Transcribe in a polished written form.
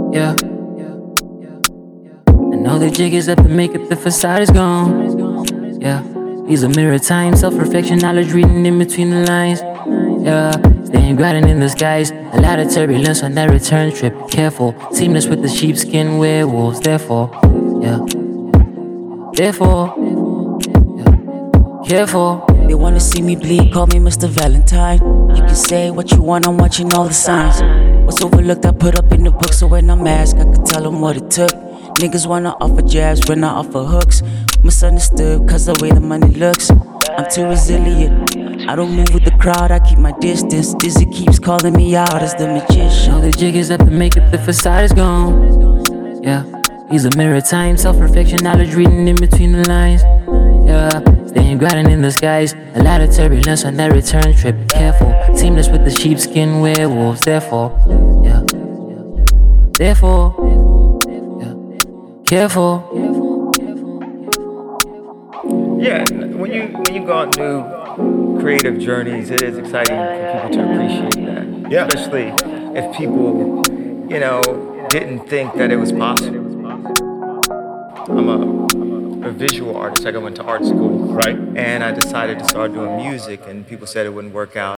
Yeah. I know the jig is up to make it, the facade is gone. Yeah. He's a mirror time, self-reflection, knowledge reading in between the lines. Yeah. Staying grounded in the skies. A lot of turbulence on that return trip. Careful, seamless with the sheepskin werewolves. Therefore, yeah. Therefore, yeah. Careful. They wanna see me bleed, call me Mr. Valentine. You can say what you want, I'm watching all the signs. What's overlooked, I put up in the book, so when I'm asked, I can tell them what it took. Niggas wanna offer jabs when I offer hooks. Misunderstood, cause the way the money looks. I'm too resilient. I don't move with the crowd, I keep my distance. Dizzy keeps calling me out as the magician. Know the jig is up to make it, the facade is gone. Yeah. He's a mirror time, self-reflection, knowledge reading in between the lines. Yeah. Staying grounded in the skies. A lot of turbulence on that return trip. Careful, seamless with the sheepskin werewolves. Therefore, yeah. Therefore, yeah. Careful. Yeah, when you go on new creative journeys, it is exciting for people to appreciate that. Yeah. Especially if people, didn't think that it was possible. I'm a visual artist. I went to art school. Right. And I decided to start doing music, and people said it wouldn't work out.